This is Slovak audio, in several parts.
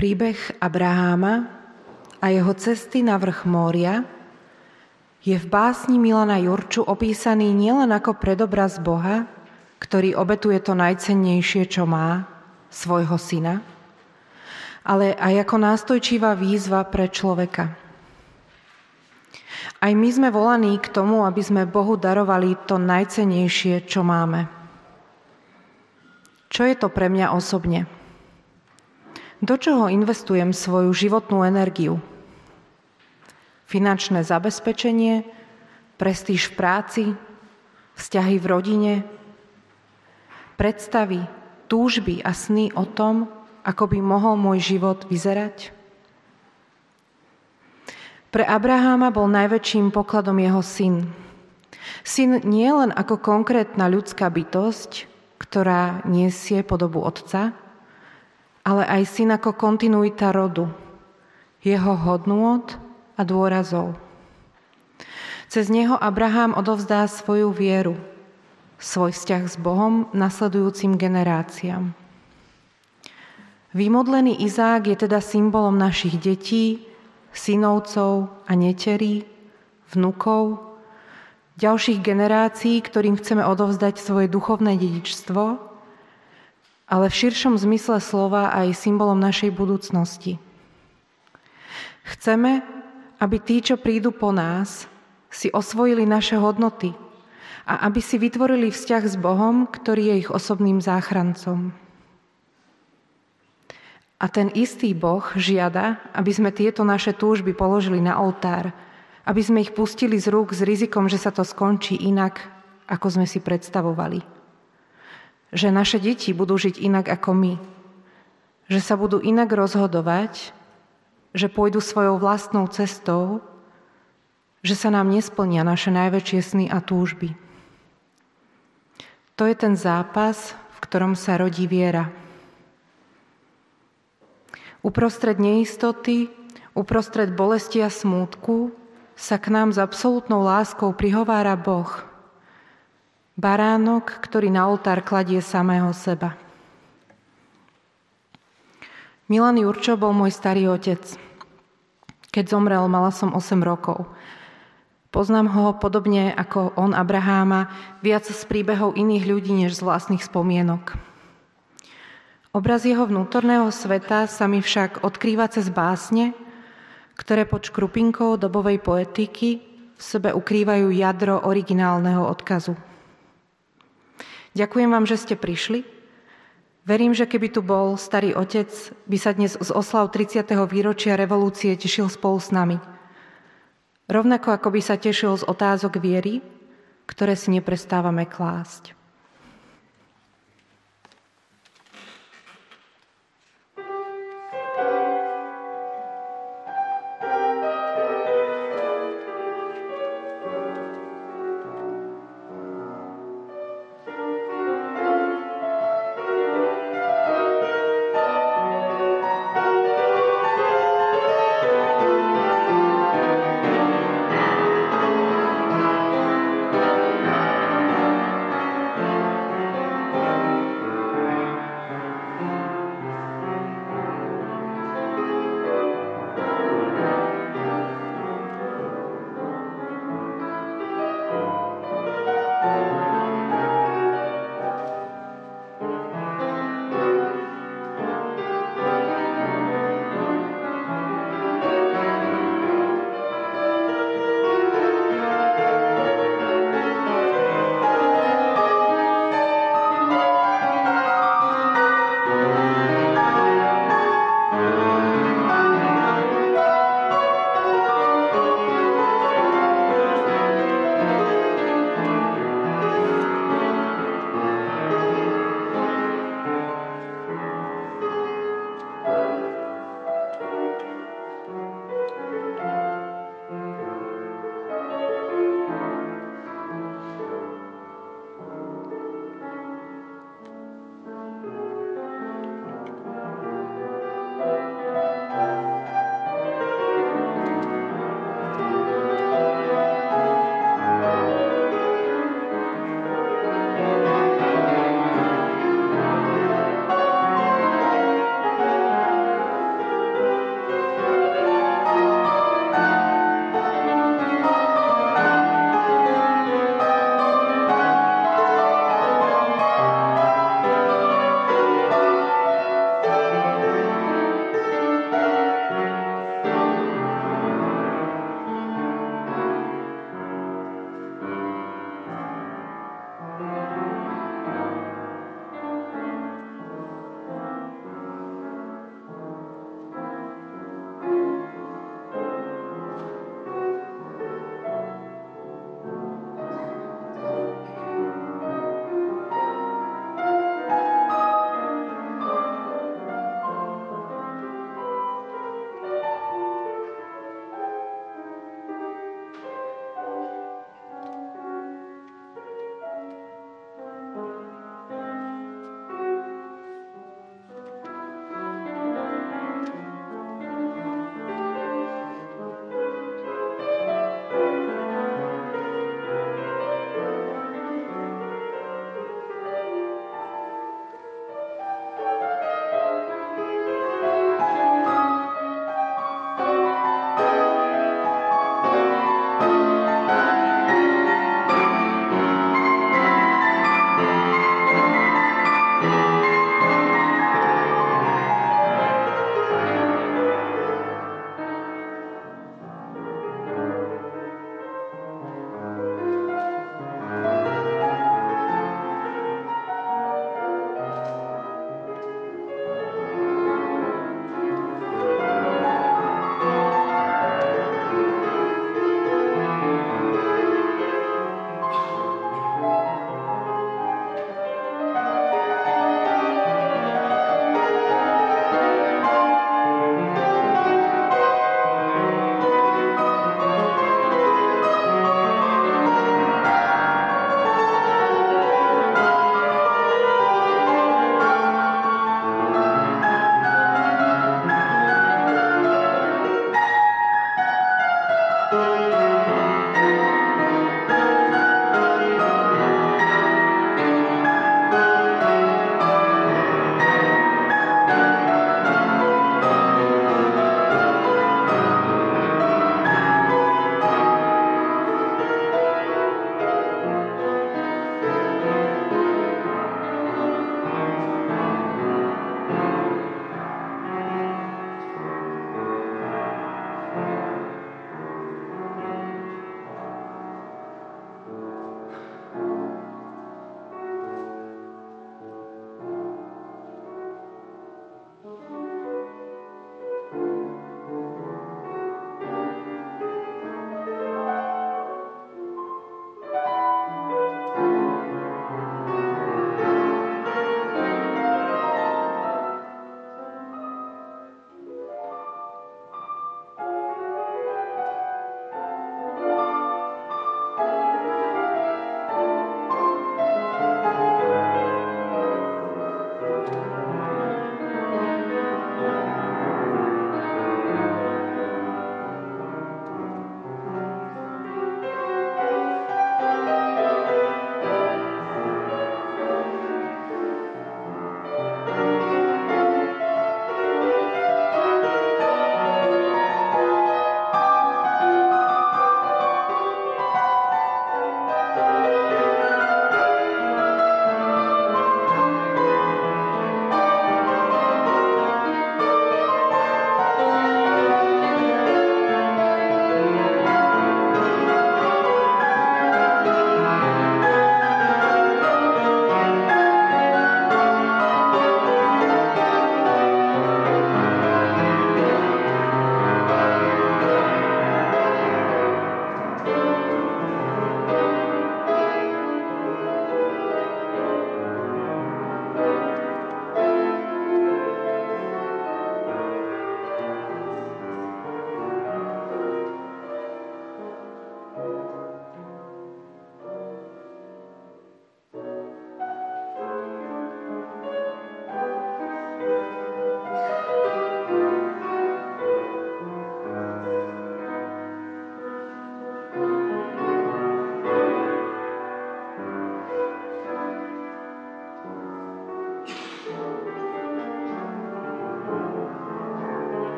Príbeh Abraháma a jeho cesty na vrch Mória je v básni Milana Jurču opísaný nielen ako predobraz Boha, ktorý obetuje to najcennejšie, čo má, svojho syna, ale aj ako nástojčivá výzva pre človeka. Aj my sme volaní k tomu, aby sme Bohu darovali to najcennejšie, čo máme. Čo je to pre mňa osobne? Do čoho investujem svoju životnú energiu? Finančné zabezpečenie, prestíž v práci, vzťahy v rodine, predstavy, túžby a sny o tom, ako by mohol môj život vyzerať? Pre Abraháma bol najväčším pokladom jeho syn. Syn nie len ako konkrétna ľudská bytosť, ktorá nesie podobu otca, ale aj syn ako kontinuita rodu, jeho hodnôt a dôrazov. Cez neho Abraham odovzdá svoju vieru, svoj vzťah s Bohom nasledujúcim generáciám. Vymodlený Izák je teda symbolom našich detí, synovcov a neterí, vnukov, ďalších generácií, ktorým chceme odovzdať svoje duchovné dedičstvo, ale v širšom zmysle slova aj symbolom našej budúcnosti. Chceme, aby tí, čo prídu po nás, si osvojili naše hodnoty a aby si vytvorili vzťah s Bohom, ktorý je ich osobným záchrancom. A ten istý Boh žiada, aby sme tieto naše túžby položili na oltár, aby sme ich pustili z rúk s rizikom, že sa to skončí inak, ako sme si predstavovali. Že naše deti budú žiť inak ako my. Že sa budú inak rozhodovať, že pôjdu svojou vlastnou cestou, že sa nám nesplnia naše najväčšie sny a túžby. To je ten zápas, v ktorom sa rodí viera. Uprostred neistoty, uprostred bolesti a smútku sa k nám s absolútnou láskou prihovára Boh, baránok, ktorý na oltár kladie samého seba. Milan Jurčo bol môj starý otec. Keď zomrel, mala som 8 rokov. Poznám ho podobne ako on Abraháma, viac z príbehov iných ľudí, než z vlastných spomienok. Obraz jeho vnútorného sveta sa mi však odkrýva cez básne, ktoré pod škrupinkou dobovej poetiky v sebe ukrývajú jadro originálneho odkazu. Ďakujem vám, že ste prišli. Verím, že keby tu bol starý otec, by sa dnes z oslav 30. výročia revolúcie tešil spolu s nami. Rovnako ako by sa tešil z otázok viery, ktoré si neprestávame klásť.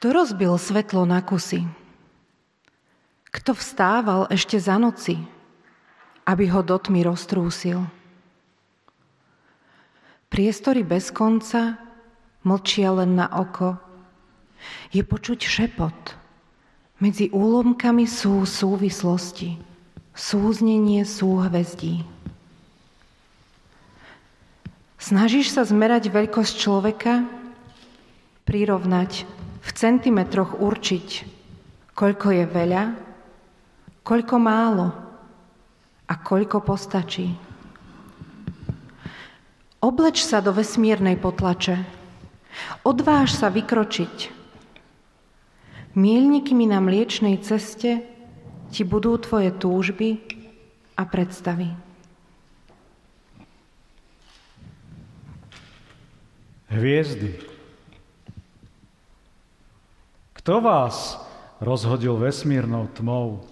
Kto rozbil svetlo na kusy? Kto vstával ešte za noci, aby ho do tmy roztrúsil? Priestory bez konca mlčia len na oko. Je počuť šepot. Medzi úlomkami sú súvislosti, súznenie súhvezdí. Snažíš sa zmerať veľkosť človeka, prirovnať, v centimetroch určiť, koľko je veľa, koľko málo a koľko postačí. Obleč sa do vesmírnej potlače. Odváž sa vykročiť. Míľnikmi na mliečnej ceste ti budú tvoje túžby a predstavy. Hviezdy. Kto vás rozhodil vesmírnou tmou?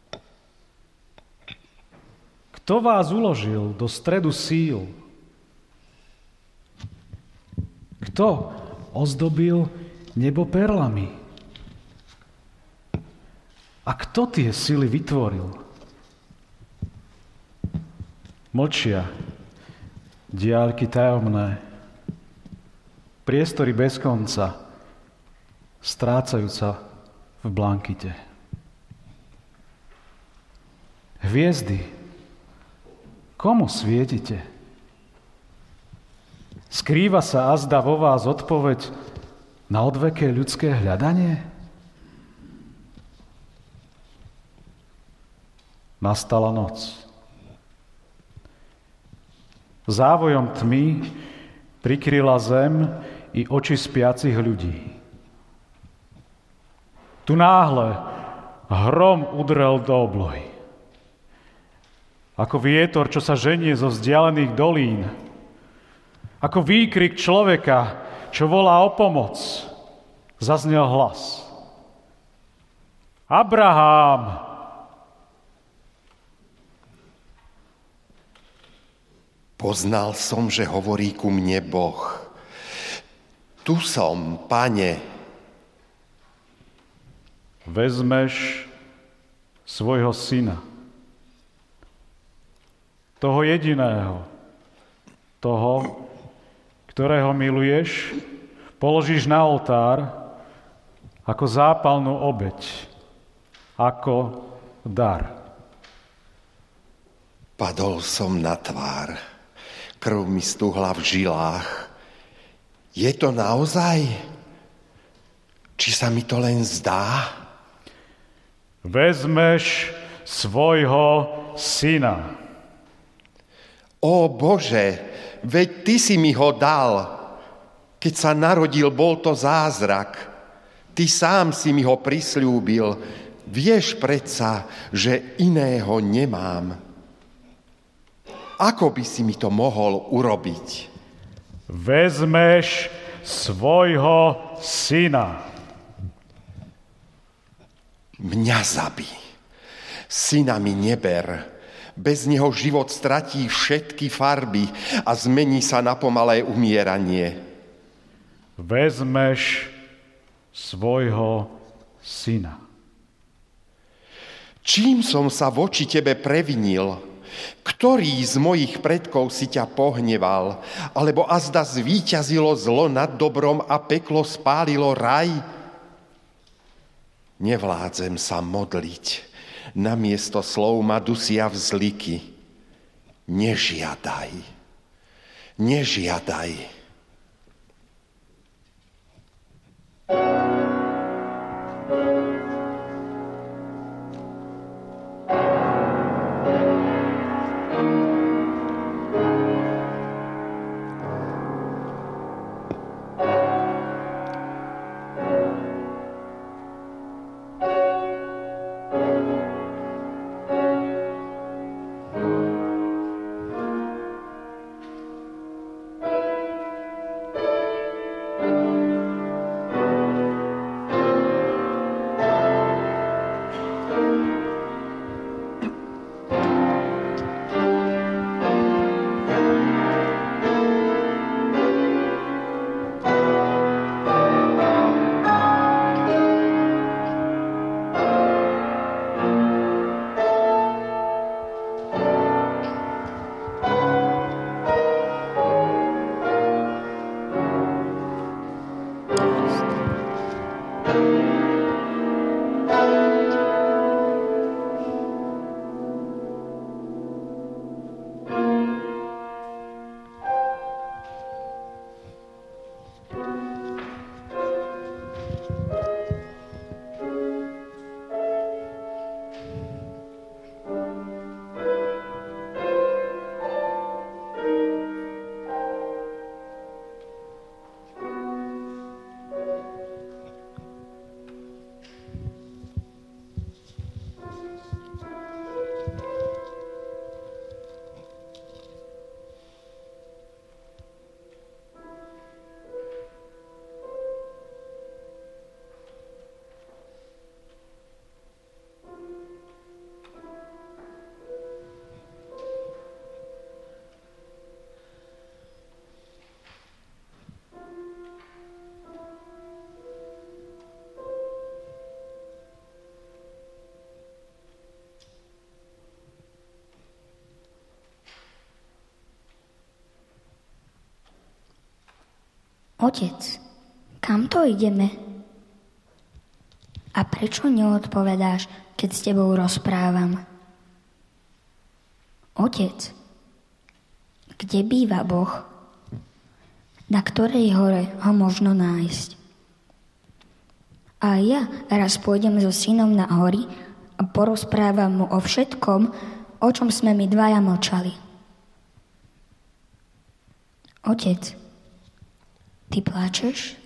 Kto vás uložil do stredu síl? Kto ozdobil nebo perlami? A kto tie sily vytvoril? Mlčia diaľky tajomné, priestory bez konca, strácajúca v blankite. Hviezdy, komu svietite? Skrýva sa azda vo vás odpoveď na odveké ľudské hľadanie? Nastala noc. Závojom tmy prikryla zem i oči spiacich ľudí. Tu náhle hrom udrel do oblohy. Ako vietor, čo sa ženie zo vzdialených dolín. Ako výkrik človeka, čo volá o pomoc, zaznel hlas. Abrahám! Poznal som, že hovorí ku mne Boh. Tu som, Pane. Vezmeš svojho syna, toho jediného, toho, ktorého miluješ, položíš na oltár ako zápalnú obeť, ako dar. Padol som na tvár, krv mi stuhla v žilách. Je to naozaj? Či sa mi to len zdá? Vezmeš svojho syna. Ó Bože, veď Ty si mi ho dal. Keď sa narodil, bol to zázrak. Ty sám si mi ho prisľúbil. Vieš predsa, že iného nemám. Ako by si mi to mohol urobiť? Vezmeš svojho syna. Mňa zabí. Syna mi neber. Bez neho život stratí všetky farby a zmení sa na pomalé umieranie. Vezmeš svojho syna. Čím som sa voči tebe previnil? Ktorý z mojich predkov si ťa pohneval? Alebo azda zvíťazilo zlo nad dobrom a peklo spálilo raj? Nevládzem sa modliť, namiesto slov ma dusia vzliky. Nežiadaj, nežiadaj. Otec, kam to ideme? A prečo neodpovedáš, keď s tebou rozprávam? Otec, kde býva Boh? Na ktorej hore ho možno nájsť? A ja raz pôjdem so synom na hory a porozprávam mu o všetkom, o čom sme my dvaja mlčali. Otec, ty pláčeš?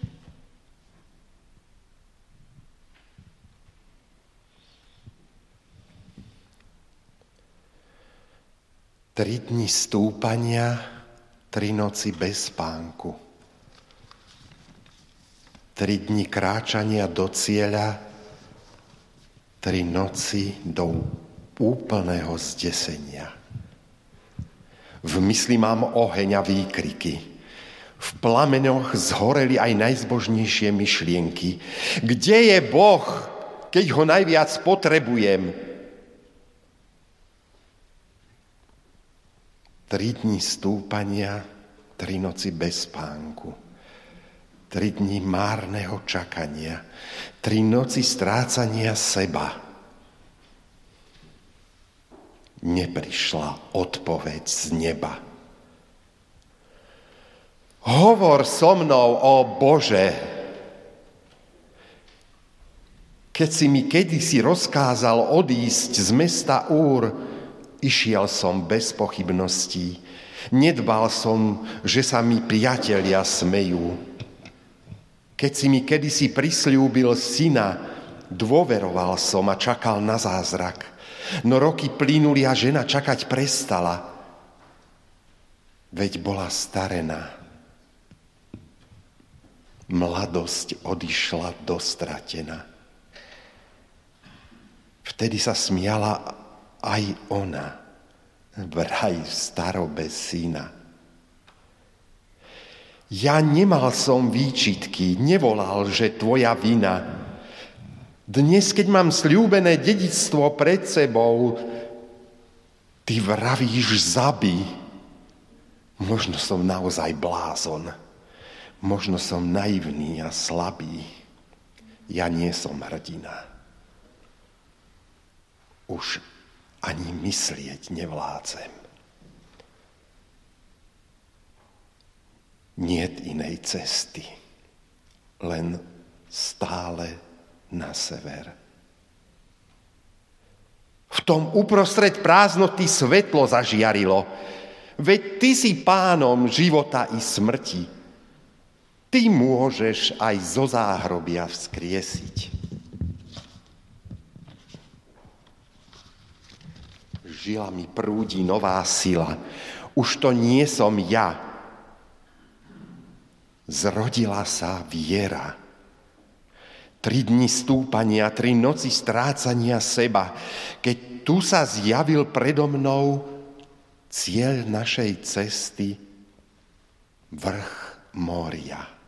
Tri dni stúpania, 3 noci bez spánku. 3 dni kráčania do cieľa, 3 noci do úplného zdesenia. V mysli mám oheň a výkriky. V plameňoch zhoreli aj najzbožnejšie myšlienky. Kde je Boh, keď ho najviac potrebujem? 3 dni stúpania, 3 noci bez spánku. 3 dni márneho čakania, 3 noci strácania seba. Neprišla odpoveď z neba. Hovor so mnou, ó Bože. Keď si mi kedysi rozkázal odísť z mesta Úr, išiel som bez pochybností. Nedbal som, že sa mi priatelia smejú. Keď si mi kedysi prisľúbil syna, dôveroval som a čakal na zázrak. No roky plynuli a žena čakať prestala. Veď bola starená. Mladosť odišla dostratená. Vtedy sa smiala aj ona, vraj v starobe syna. Ja nemal som výčitky, nevolal, že tvoja vina. Dnes, keď mám sľúbené dedičstvo pred sebou, ty vravíš zabij. Možno som naozaj blázon, možno som naivný a slabý. Ja nie som hrdina. Už ani myslieť nevládzem. Niet inej cesty, len stále na sever. V tom uprostred prázdnoty svetlo zažiarilo, veď ty si pánom života i smrti. Ty môžeš aj zo záhrobia vzkriesiť. Žilami prúdi nová sila. Už to nie som ja. Zrodila sa viera. 3 dni stúpania, 3 noci strácania seba. Keď tu sa zjavil predo mnou cieľ našej cesty, vrch Mória.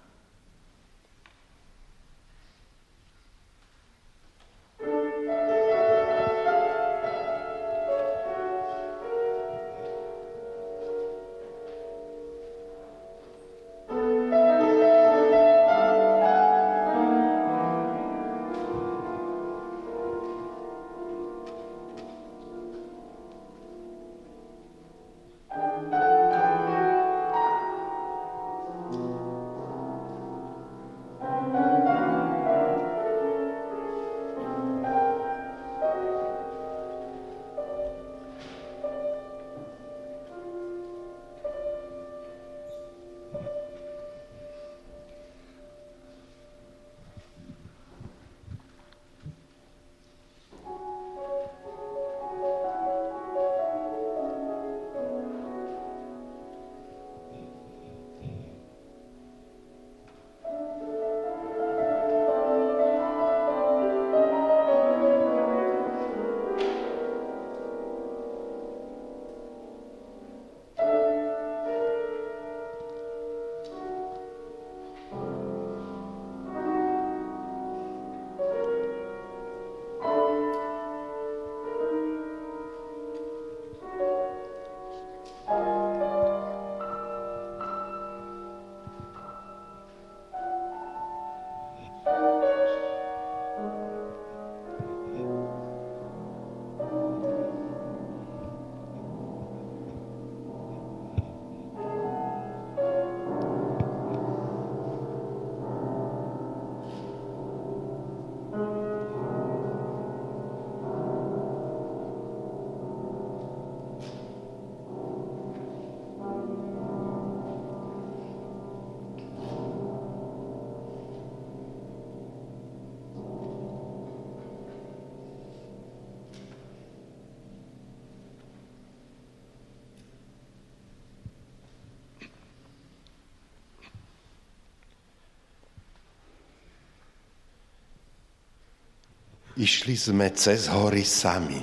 Išli sme cez hory sami.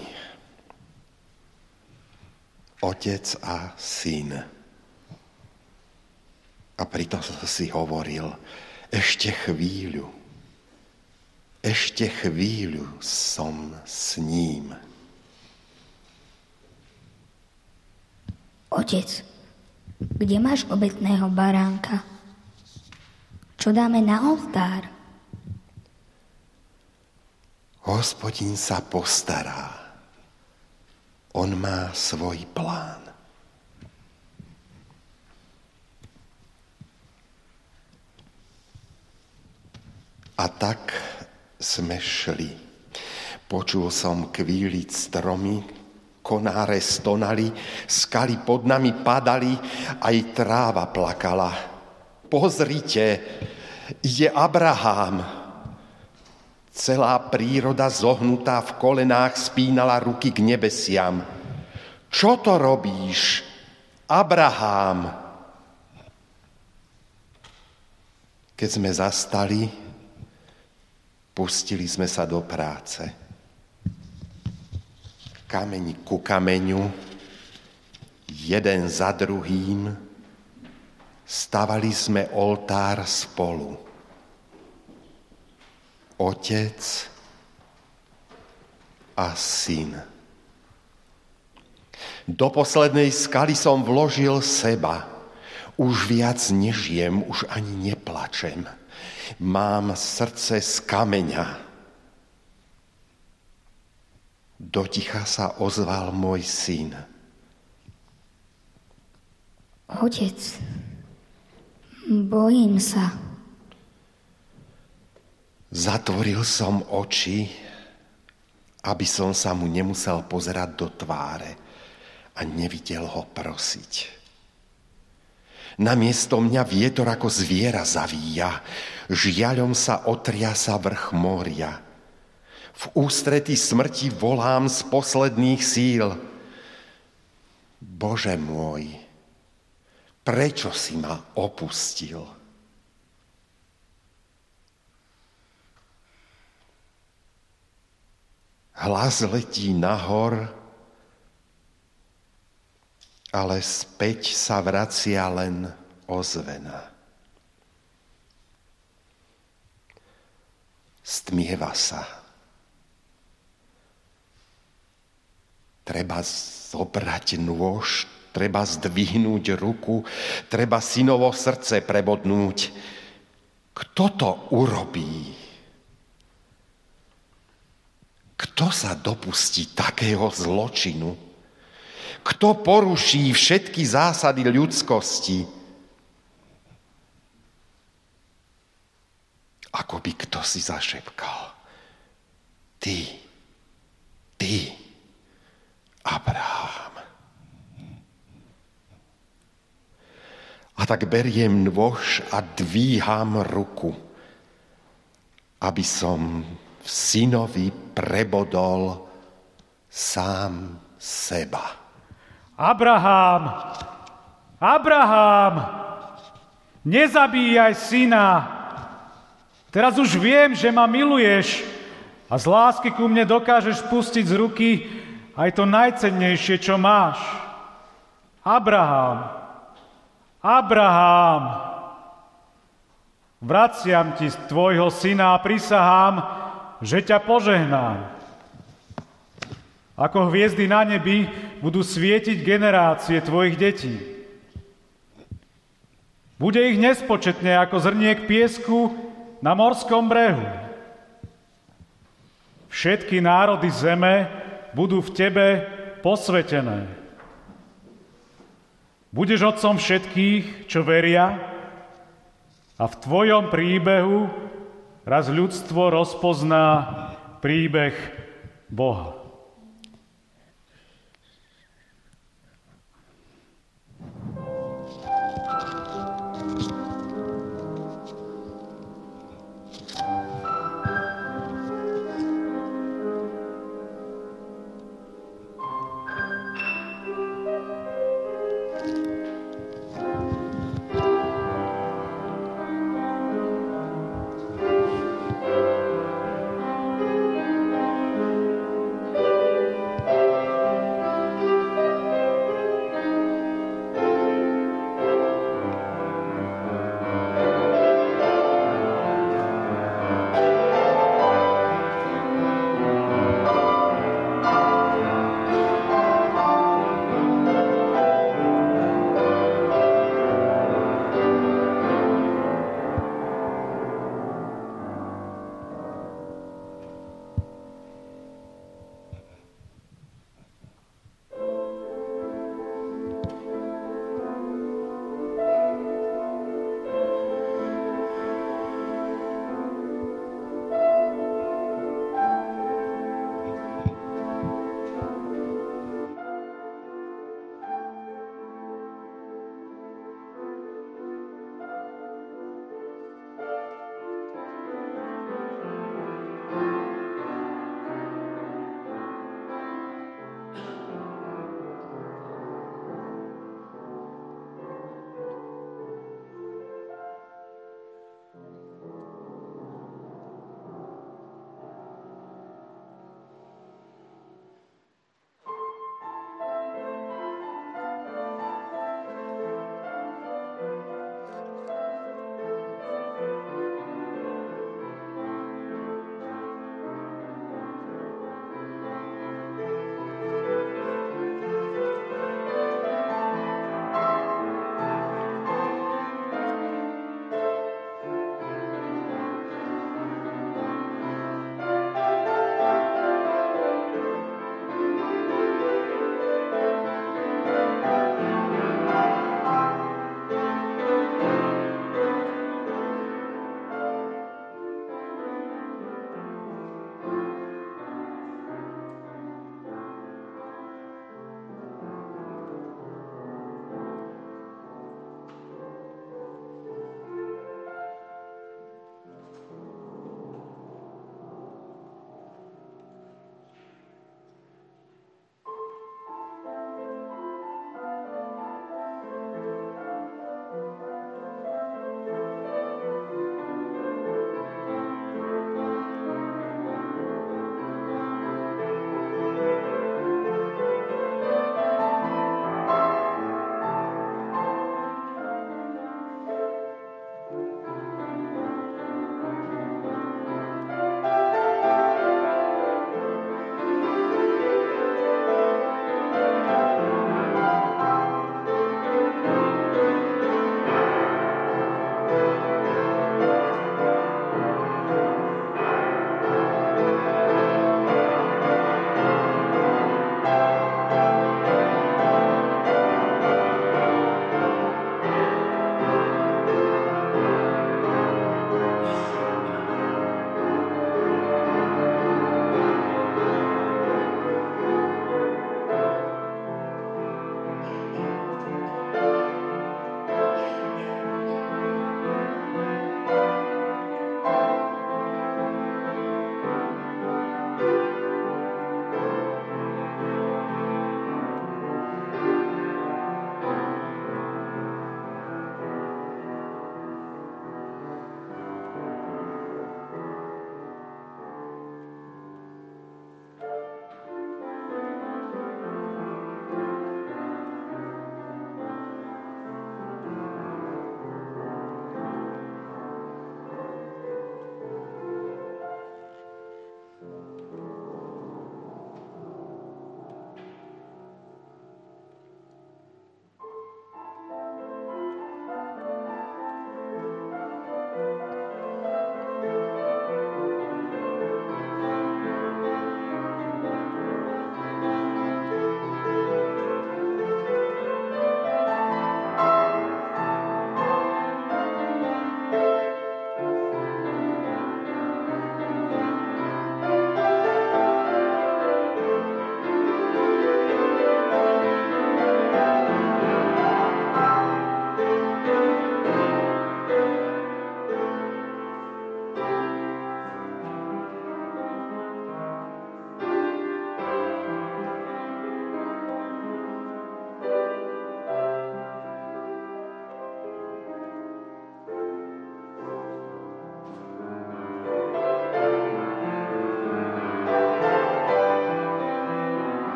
Otec a syn. A pritom si hovoril, ešte chvíľu som s ním. Otec, kde máš obetného baránka? Čo dáme na oltár? Hospodin sa postará. On má svoj plán. A tak sme šli. Počul som kvíliť stromy, konáre stonali, skaly pod nami padali, aj tráva plakala. Pozrite, ide Abrahám. Celá príroda zohnutá v kolenách spínala ruky k nebesiam. Čo to robíš, Abrahám? Keď sme zastali, pustili sme sa do práce. Kameň ku kameňu, jeden za druhým, stavali sme oltár spolu. Otec a syn. Do poslednej skaly som vložil seba. Už viac nežijem, už ani neplačem. Mám srdce z kameňa. Doticha sa ozval môj syn. Otec, bojím sa. Zatvoril som oči, aby som sa mu nemusel pozerať do tváre a nevidel ho prosiť. Namiesto mňa vietor ako zviera zavíja, žiaľom sa otriasa vrch moria. V ústrety smrti volám z posledných síl. Bože môj, prečo si ma opustil? Hlas letí nahor, ale späť sa vracia len ozvena. Stmieva sa. Treba zobrať nôž, treba zdvihnúť ruku, treba synovo srdce prebodnúť. Kto to urobí? Kto sa dopustí takého zločinu? Kto poruší všetky zásady ľudskosti? Ako by kto si zašepkal. Ty, Abraham. A tak beriem nôž a dvíham ruku, aby som v synovi prebodol sám seba. Abrahám, nezabíjaj syna. Teraz už viem, že ma miluješ a z lásky ku mne dokážeš pustiť z ruky aj to najcennejšie, čo máš. Abrahám, vraciam ti tvojho syna a prisahám, že ťa požehnám. Ako hviezdy na nebi budú svietiť generácie tvojich detí. Bude ich nespočetne ako zrniek piesku na morskom brehu. Všetky národy zeme budú v tebe posvetené. Budeš otcom všetkých, čo veria, a v tvojom príbehu raz ľudstvo rozpozná príbeh Boha.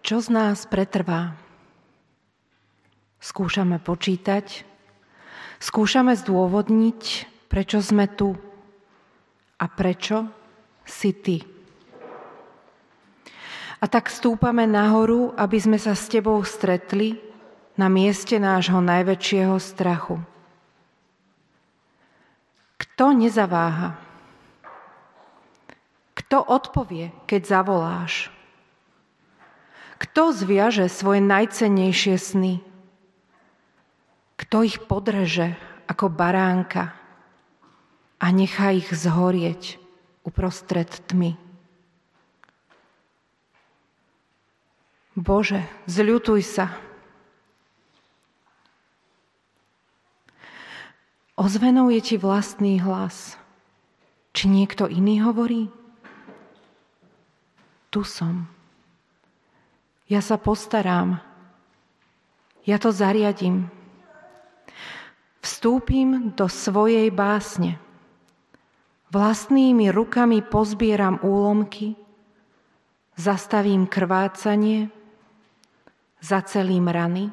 Čo z nás pretrvá? Skúšame počítať, skúšame zdôvodniť, prečo sme tu a prečo si ty. A tak stúpame nahoru, aby sme sa s tebou stretli na mieste nášho najväčšieho strachu. Kto nezaváha? Kto odpovie, keď zavoláš? Kto zviaže svoje najcennejšie sny? Kto ich podreže ako baránka a nechá ich zhorieť uprostred tmy? Bože, zľutuj sa. Ozvenou je ti vlastný hlas. Či niekto iný hovorí? Tu som. Ja sa postarám. Ja to zariadím. Vstúpim do svojej básne. Vlastnými rukami pozbieram úlomky, zastavím krvácanie, zacelím rany,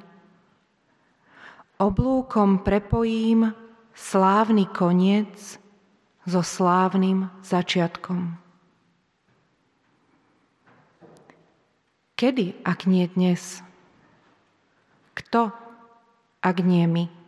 oblúkom prepojím slávny koniec so slávnym začiatkom. Kedy, ak nie dnes? Kto, ak nie my?